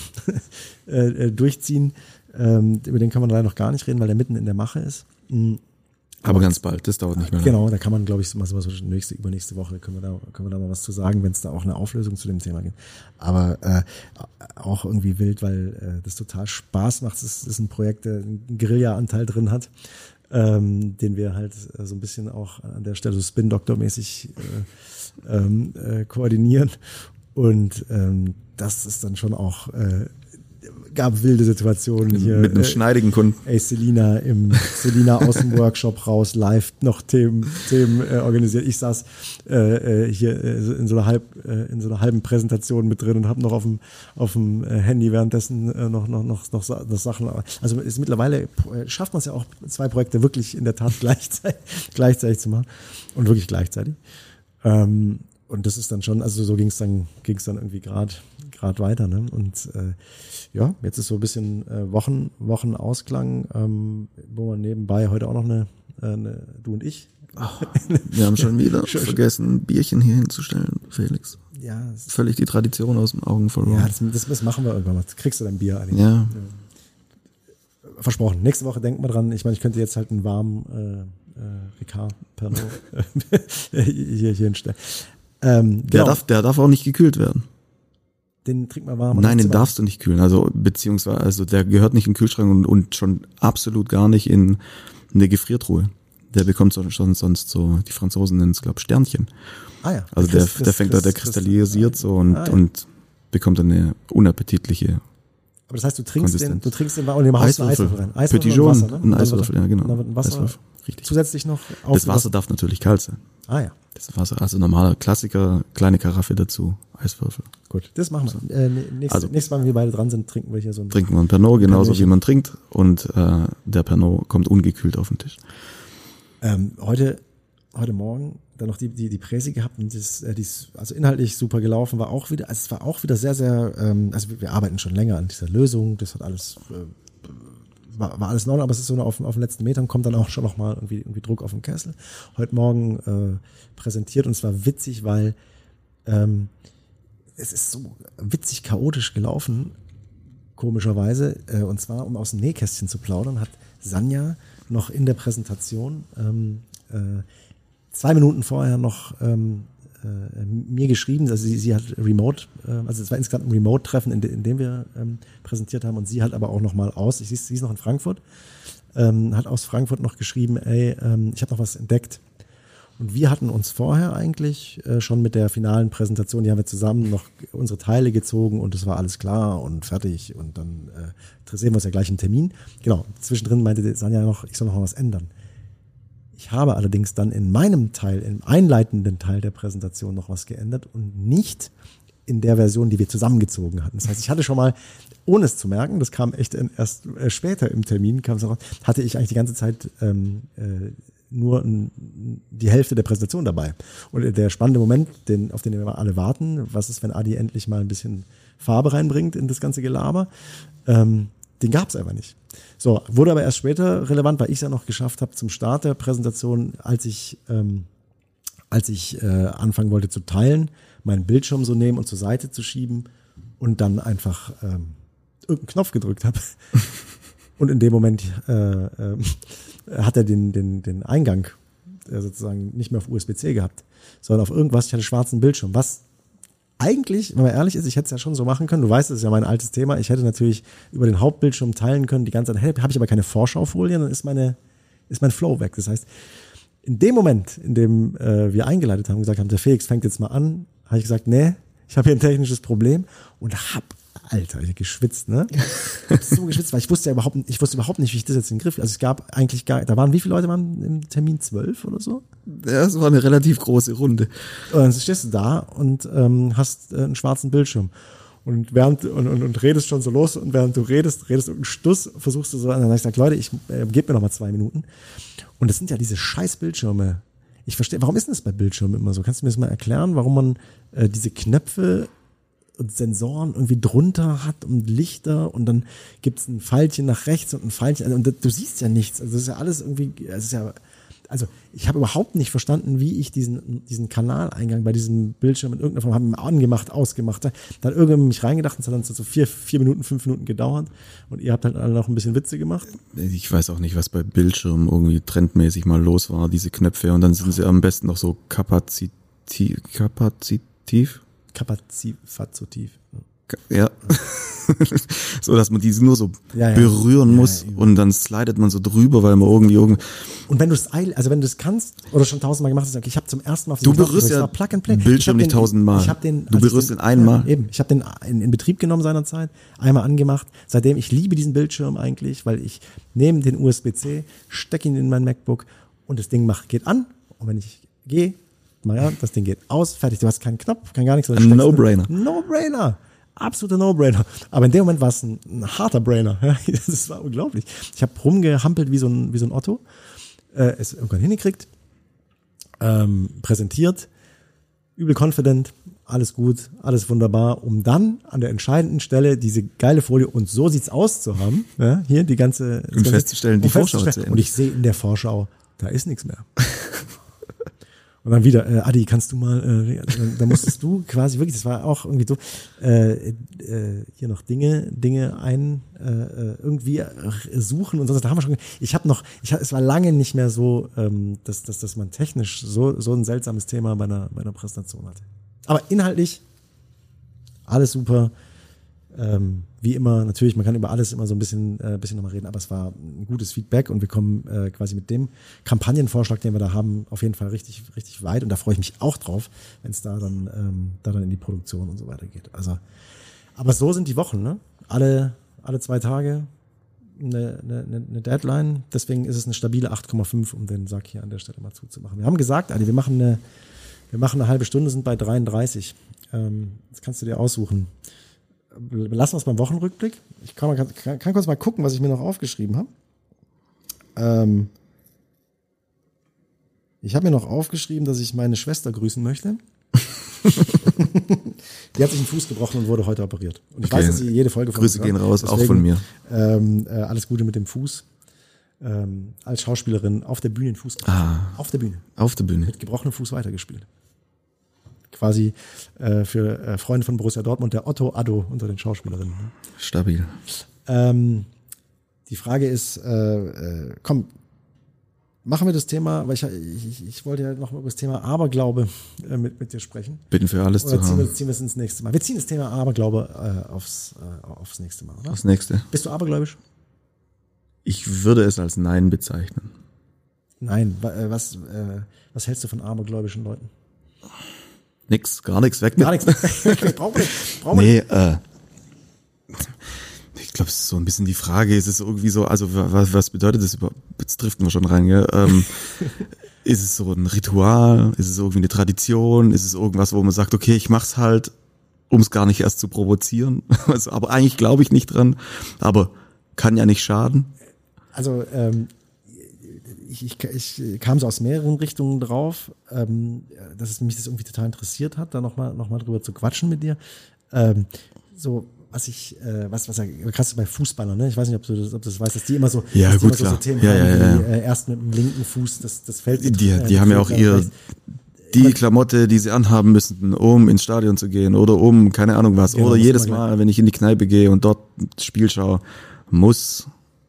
äh, durchziehen, ähm, über den kann man leider noch gar nicht reden, weil der mitten in der Mache ist. Mhm. Aber ganz bald, das dauert nicht mehr lange. Genau, da kann man, glaube ich, mal so nächste, übernächste Woche können wir da, können wir da mal was zu sagen, wenn es da auch eine Auflösung zu dem Thema gibt. Aber äh, auch irgendwie wild, weil äh, das total Spaß macht. Es ist ein Projekt, der einen Guerilla-Anteil drin hat, ähm, den wir halt äh, so ein bisschen auch an der Stelle so Spin-Doktor-mäßig äh, ähm, äh, koordinieren. Und ähm, das ist dann schon auch äh, gab wilde Situationen hier. Mit einem äh, schneidigen Kunden. Ey, Selina im Selina aus dem Workshop raus, live noch Themen, Themen äh, organisiert. Ich saß äh, hier äh, in so einer halb, äh, in so einer halben Präsentation mit drin und habe noch auf dem auf dem äh, Handy währenddessen äh, noch noch noch noch, noch Sachen. Also ist mittlerweile äh, schafft man es ja auch, zwei Projekte wirklich in der Tat gleichzeitig gleichzeitig zu machen und wirklich gleichzeitig. Ähm, Und das ist dann schon, also so ging es dann, ging es dann irgendwie gerade gerade weiter, ne? Und äh, ja, jetzt ist so ein bisschen äh, Wochen Wochen Ausklang, ähm, wo man nebenbei heute auch noch eine, äh, eine du und ich. Oh, wir haben schon wieder vergessen, ein Bierchen hier hinzustellen, Felix. Ja, völlig die Tradition aus den Augen verloren. Ja, das, das, das machen wir irgendwann mal. Kriegst du dein Bier eigentlich? Ja. Versprochen. Nächste Woche denkt mal dran. Ich meine, ich könnte jetzt halt einen warmen äh, äh, Ricard Pernod hier hier hinstellen. Ähm, der, genau. darf, der darf auch nicht gekühlt werden. Den trink mal warm. Nein, den darfst du nicht kühlen. Also beziehungsweise, also der gehört nicht in den Kühlschrank und, und schon absolut gar nicht in eine Gefriertruhe. Der bekommt so, schon sonst so, die Franzosen nennen es, glaube ich, Sternchen. Ah ja. Also der, der fängt da, der kristallisiert so und, ah, ja. und bekommt dann eine unappetitliche. Aber das heißt, du trinkst den, du trinkst den und den machst einen Eiswürfel rein. Eiswürfel und Wasser, ne? Ein Eiswürfel, ja genau. Und dann wird ein Wasser, Eiswürfel, richtig. Zusätzlich noch Das Wasser darf natürlich kalt sein. Ah ja. Das Wasser, also normaler Klassiker, kleine Karaffe dazu, Eiswürfel. Gut, das machen wir. Äh, nächstes, also, nächstes Mal, wenn wir beide dran sind, trinken wir hier so ein Trinken wir ein Pernod, genauso wie man trinkt. Und äh, der Pernod kommt ungekühlt auf den Tisch. Ähm, heute, heute Morgen dann noch die, die, die Präsi gehabt und das, äh, die ist also inhaltlich super gelaufen, war auch wieder, also es war auch wieder sehr, sehr, ähm, also wir, wir arbeiten schon länger an dieser Lösung, das hat alles, äh, war, war alles in Ordnung, aber es ist so auf, auf den letzten Metern, kommt dann auch schon noch mal irgendwie, irgendwie Druck auf den Kessel. Heute Morgen äh, präsentiert und es war witzig, weil ähm, es ist so witzig chaotisch gelaufen, komischerweise, äh, und zwar, um aus dem Nähkästchen zu plaudern, hat Sanja noch in der Präsentation ähm, äh, zwei Minuten vorher noch ähm, äh, mir geschrieben, also sie, sie hat Remote, äh, also es war insgesamt ein Remote-Treffen, in, de, in dem wir ähm, präsentiert haben und sie hat aber auch nochmal aus, ich, sie, sie ist noch in Frankfurt, ähm, hat aus Frankfurt noch geschrieben, ey, ähm, ich habe noch was entdeckt. Und wir hatten uns vorher eigentlich äh, schon mit der finalen Präsentation, die haben wir zusammen noch unsere Teile gezogen und es war alles klar und fertig und dann äh, sehen wir uns ja gleich im Termin. Genau, zwischendrin meinte Sanja noch, ich soll noch mal was ändern. Ich habe allerdings dann in meinem Teil, im einleitenden Teil der Präsentation noch was geändert und nicht in der Version, die wir zusammengezogen hatten. Das heißt, ich hatte schon mal, ohne es zu merken, das kam echt erst äh, später im Termin, kam es raus, hatte ich eigentlich die ganze Zeit ähm, äh, nur ein, die Hälfte der Präsentation dabei. Und der spannende Moment, den, auf den wir alle warten, was ist, wenn Adi endlich mal ein bisschen Farbe reinbringt in das ganze Gelaber, ähm, den gab es einfach nicht. So, wurde aber erst später relevant, weil ich es ja noch geschafft habe zum Start der Präsentation, als ich, ähm, als ich äh, anfangen wollte zu teilen, meinen Bildschirm so nehmen und zur Seite zu schieben und dann einfach ähm, irgendeinen Knopf gedrückt habe. Und in dem Moment äh, äh, hat er den, den, den Eingang äh, sozusagen nicht mehr auf U S B C gehabt, sondern auf irgendwas. Ich hatte schwarzen Bildschirm. Was eigentlich, wenn man ehrlich ist, ich hätte es ja schon so machen können. Du weißt, das ist ja mein altes Thema. Ich hätte natürlich über den Hauptbildschirm teilen können. Die ganze Zeit hey, habe ich aber keine Vorschaufolien, dann ist meine ist mein Flow weg. Das heißt, in dem Moment, in dem äh, wir eingeleitet haben und gesagt haben, der Felix fängt jetzt mal an, habe ich gesagt, nee, ich habe hier ein technisches Problem und hab Alter, ich hab geschwitzt, ne? Ich hab so geschwitzt, weil ich wusste ja überhaupt, ich wusste überhaupt nicht, wie ich das jetzt in den Griff. Also es gab eigentlich gar, da waren wie viele Leute waren im Termin? Zwölf oder so? Ja, es war eine relativ große Runde. Und dann stehst du da und ähm, hast äh, einen schwarzen Bildschirm und während und, und, und redest schon so los und während du redest, redest irgendeinen Stuss, versuchst du so, und dann habe ich gesagt, Leute, ich äh, gebe mir noch mal zwei Minuten. Und das sind ja diese scheiß Bildschirme. Ich verstehe, warum ist denn das bei Bildschirmen immer so? Kannst du mir das mal erklären, warum man äh, diese Knöpfe und Sensoren irgendwie drunter hat und Lichter und dann gibt's ein Pfeilchen nach rechts und ein Pfeilchen und du siehst ja nichts. Also das ist ja alles irgendwie, es ist ja, also ich habe überhaupt nicht verstanden, wie ich diesen diesen Kanaleingang bei diesem Bildschirm in irgendeiner Form habe angemacht, ausgemacht. Da hat irgendwann mich reingedacht und es hat dann so vier, vier Minuten, fünf Minuten gedauert und ihr habt halt alle noch ein bisschen Witze gemacht. Ich weiß auch nicht, was bei Bildschirmen irgendwie trendmäßig mal los war, diese Knöpfe und dann sind sie am besten noch so kapazitiv, kapazitiv. Kapazifazotiv. Ja. So, dass man diese nur so ja, ja. berühren ja, muss ja, und dann slidet man so drüber, weil man irgendwie irgendwie. Und wenn du es also wenn du es kannst oder schon tausendmal gemacht hast, okay, ich habe zum ersten Mal auf du berührst ja Plug and Play. Bildschirm nicht tausendmal. Ich habe den, du berührst den einmal. Ja, eben. Ich habe den in, in Betrieb genommen seinerzeit, einmal angemacht. Seitdem ich liebe diesen Bildschirm eigentlich, weil ich nehme den U S B C, stecke ihn in mein MacBook und das Ding macht geht an und wenn ich gehe ja, das Ding geht aus, fertig. Du hast keinen Knopf, kein gar nichts. Ein No-Brainer. No-Brainer. Absoluter No-Brainer. Aber in dem Moment war es ein, ein harter Brainer. Das war unglaublich. Ich habe rumgehampelt wie so ein, wie so ein Otto. Äh, es irgendwann hingekriegt. Ähm, präsentiert. Übel confident. Alles gut. Alles wunderbar. Um dann an der entscheidenden Stelle diese geile Folie und so sieht's aus zu haben. Ja, hier die ganze. Und festzustellen, die Vorschau zu Und ich sehe in der Vorschau, da ist nichts mehr. Und dann wieder, äh, Adi, kannst du mal, äh, da musstest du quasi wirklich, das war auch irgendwie so, äh, äh, hier noch Dinge, Dinge ein, äh, irgendwie suchen und so. Da haben wir schon, ich habe noch, ich hab, es war lange nicht mehr so, ähm, dass, dass, dass man technisch so, so ein seltsames Thema bei einer, bei einer Präsentation hatte. Aber inhaltlich alles super. Ähm, wie immer, natürlich, man kann über alles immer so ein bisschen, äh, bisschen nochmal reden, aber es war ein gutes Feedback und wir kommen äh, quasi mit dem Kampagnenvorschlag, den wir da haben, auf jeden Fall richtig, richtig weit und da freue ich mich auch drauf, wenn es da dann, ähm, da dann in die Produktion und so weiter geht. Also, aber so sind die Wochen, ne? Alle, alle zwei Tage eine, eine, eine Deadline, deswegen ist es eine stabile acht Komma fünf, um den Sack hier an der Stelle mal zuzumachen. Wir haben gesagt, Adi, wir machen eine, wir machen eine halbe Stunde, sind bei dreiunddreißig. Ähm, das kannst du dir aussuchen. Lassen wir es beim Wochenrückblick. Ich kann, mal, kann, kann kurz mal gucken, was ich mir noch aufgeschrieben habe. Ähm ich habe mir noch aufgeschrieben, dass ich meine Schwester grüßen möchte. Die hat sich den Fuß gebrochen und wurde heute operiert. Und ich okay. weiß, dass sie jede Folge von Grüße gehen raus, deswegen, auch von mir. Ähm, äh, alles Gute mit dem Fuß. Ähm, als Schauspielerin auf der Bühne den Fuß gebrochen. Ah, auf der Bühne. Auf der Bühne. Mit gebrochenem Fuß weitergespielt. Quasi äh, für äh, Freunde von Borussia Dortmund, der Otto Addo unter den Schauspielerinnen. Stabil. Ähm, die Frage ist, äh, äh, komm, machen wir das Thema, weil ich, ich, ich wollte ja noch mal über das Thema Aberglaube äh, mit, mit dir sprechen. Bitten für alles oder zu ziehen haben. wir, ziehen wir es ins nächste Mal. Wir ziehen das Thema Aberglaube äh, aufs, äh, aufs nächste Mal, oder? Das nächste. Bist du abergläubisch? Ich würde es als Nein bezeichnen. Nein. Was, äh, was hältst du von abergläubischen Leuten? Nix, gar nichts, weg. Gar nichts. Brauchen wir nicht. Brauchen wir nee, äh, ich glaube, es ist so ein bisschen die Frage, ist es irgendwie so, also was, was bedeutet das überhaupt? Jetzt driften wir schon rein, gell? Ähm, ist es so ein Ritual? Ist es irgendwie eine Tradition? Ist es irgendwas, wo man sagt, okay, ich mach's halt, um es gar nicht erst zu provozieren? Also, aber eigentlich glaube ich nicht dran. Aber kann ja nicht schaden. Also ähm, ich, ich, ich kam so aus mehreren Richtungen drauf, ähm, dass es mich das irgendwie total interessiert hat, da nochmal noch mal drüber zu quatschen mit dir. Ähm, so was ich, äh, was was ja krass ist bei Fußballern, ne? Ich weiß nicht, ob du das, ob du das weißt, dass die immer so, ja, dass gut, die immer so, klar. so Themen ja, haben, ja, ja. wie äh, erst mit dem linken Fuß das das Feld. Die, die, äh, die haben ja auch ihr die Klamotte, die sie anhaben müssen, um ins Stadion zu gehen oder um keine Ahnung was. Genau, oder jedes Mal, Mal, wenn ich in die Kneipe gehe und dort das Spiel schaue, muss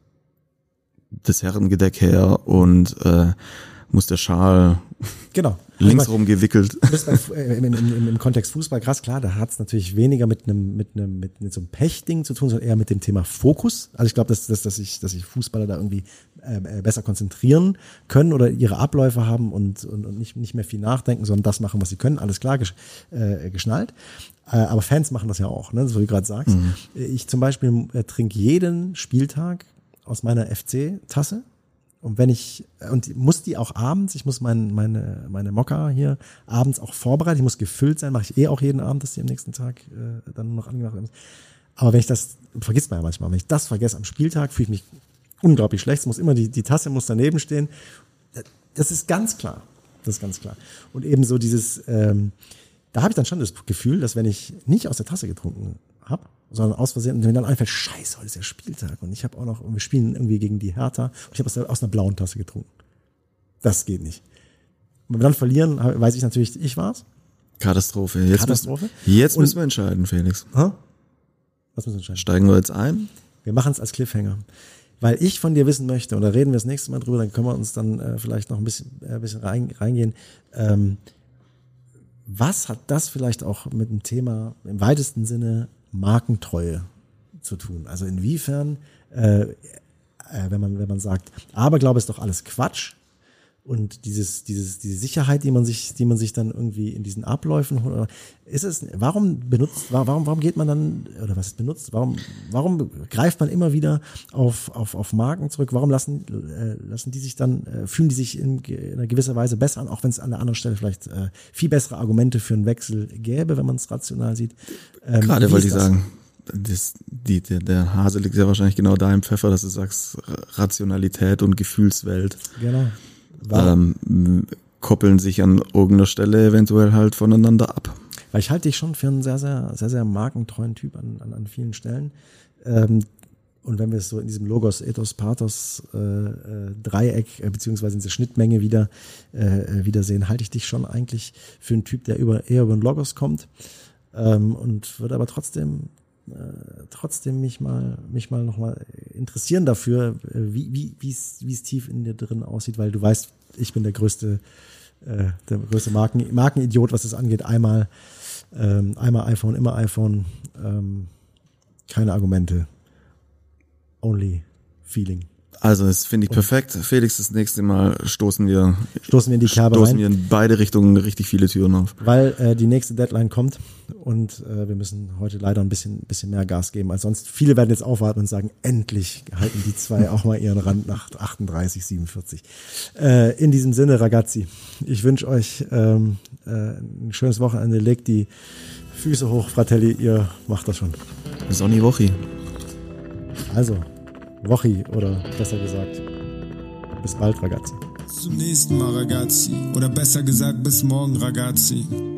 das Herrengedeck her und äh, muss der Schal genau. linksrum gewickelt. Du bist bei, äh, im, im, im Kontext Fußball krass, klar, da hat es natürlich weniger mit einem mit einem mit, mit so einem Pechding zu tun, sondern eher mit dem Thema Fokus. Also ich glaube, dass, dass, dass sich dass sich Fußballer da irgendwie äh, besser konzentrieren können oder ihre Abläufe haben und, und, und nicht, nicht mehr viel nachdenken, sondern das machen, was sie können. Alles klar, gesch, äh, geschnallt. Äh, aber Fans machen das ja auch, ne? So wie du gerade sagst. Mhm. Ich zum Beispiel äh, trinke jeden Spieltag aus meiner F C-Tasse. Und wenn ich, und muss die auch abends, ich muss mein, meine, meine Mokka hier abends auch vorbereiten, die muss gefüllt sein, mache ich eh auch jeden Abend, dass die am nächsten Tag äh, dann nur noch angemacht werden. Aber wenn ich das, vergisst man ja manchmal, wenn ich das vergesse am Spieltag, fühle ich mich unglaublich schlecht. Es muss immer, die, die Tasse muss daneben stehen. Das ist ganz klar. Das ist ganz klar. Und ebenso dieses, ähm, da habe ich dann schon das Gefühl, dass wenn ich nicht aus der Tasse getrunken habe, sondern aus Versehen, und mir dann einfällt, scheiße, heute ist ja Spieltag und ich habe auch noch, wir spielen irgendwie gegen die Hertha und ich habe aus, aus einer blauen Tasse getrunken. Das geht nicht. Und wenn wir dann verlieren, weiß ich natürlich, ich war's. Katastrophe. Jetzt Katastrophe. Müssen, jetzt müssen wir entscheiden, Felix. Ha? Was müssen wir entscheiden? Steigen wir jetzt ein? Wir machen es als Cliffhanger. Weil ich von dir wissen möchte, und da reden wir das nächste Mal drüber, dann können wir uns dann äh, vielleicht noch ein bisschen, äh, ein bisschen rein, reingehen, ähm, was hat das vielleicht auch mit dem Thema im weitesten Sinne Markentreue zu tun? Also inwiefern, äh, äh, wenn man wenn man sagt, Aberglaube ist doch alles Quatsch und dieses dieses diese Sicherheit, die man sich die man sich dann irgendwie in diesen Abläufen holt, ist es? Warum benutzt? Warum warum geht man dann oder was ist benutzt? Warum warum greift man immer wieder auf auf auf Marken zurück? Warum lassen äh, lassen die sich dann äh, fühlen die sich in, in einer gewisser Weise besser an, auch wenn es an der anderen Stelle vielleicht äh, viel bessere Argumente für einen Wechsel gäbe, wenn man es rational sieht? Ähm, Gerade wollte ich sagen, das, die, der, der Hase liegt ja wahrscheinlich genau da im Pfeffer, dass du sagst, Rationalität und Gefühlswelt. Genau. Ähm, koppeln sich an irgendeiner Stelle eventuell halt voneinander ab. Weil ich halte dich schon für einen sehr, sehr, sehr, sehr markentreuen Typ an, an, an vielen Stellen. Ähm, und wenn wir es so in diesem Logos, Ethos, Pathos äh, äh, Dreieck äh, beziehungsweise in dieser Schnittmenge wieder äh, wiedersehen, halte ich dich schon eigentlich für einen Typ, der über, eher über den Logos kommt ähm, und würde aber trotzdem äh, trotzdem mich mal mich mal noch mal interessieren dafür, wie wie wie es wie es tief in dir drin aussieht, weil du weißt, ich bin der größte äh, der größte Marken Markenidiot, was das angeht. Einmal ähm, einmal iPhone, immer iPhone, ähm, keine Argumente, only feeling. Also das finde ich perfekt. Felix, das nächste Mal stoßen wir stoßen wir in die Kerbe stoßen rein. wir in beide Richtungen richtig viele Türen auf. Weil äh, die nächste Deadline kommt und äh, wir müssen heute leider ein bisschen bisschen mehr Gas geben als sonst. Viele werden jetzt aufwarten und sagen, endlich halten die zwei auch mal ihren Rand nach achtunddreißig, siebenundvierzig. Äh, in diesem Sinne, Ragazzi, ich wünsche euch ähm, äh, ein schönes Wochenende. Legt die Füße hoch, Fratelli, ihr macht das schon. Sonny Wochi. Also, Wochi oder besser gesagt, bis bald, Ragazzi. Bis zum nächsten Mal, Ragazzi. Oder besser gesagt, bis morgen, Ragazzi.